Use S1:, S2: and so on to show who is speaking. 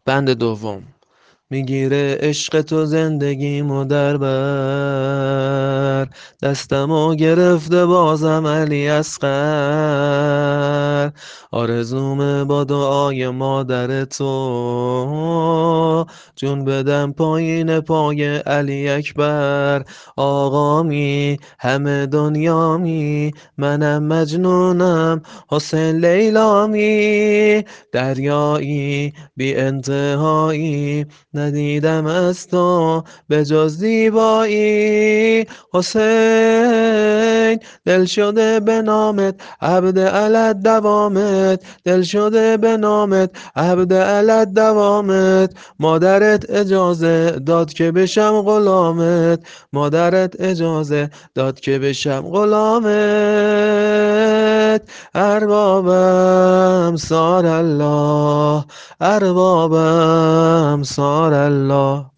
S1: بند دوم. میگیره عشق تو زندگیمو در بر، دستمو گرفته بازم علی اصغر. آرزومه با دعای مادر تو جون بدم پایین پای علی اکبر. آقامی همه دنیامی، منم مجنونم حسین لیلامی. دریایی بی انتهایی ندیدم از تو به جز زیبایی. حسین دل شده به نامت عبد علت دوامت، دل شده به نامت عبد علت دوامت. مادرت اجازه داد که بشم غلامت، مادرت اجازه داد که بشم غلامت. اربابم سار الله، اربابم سار الله.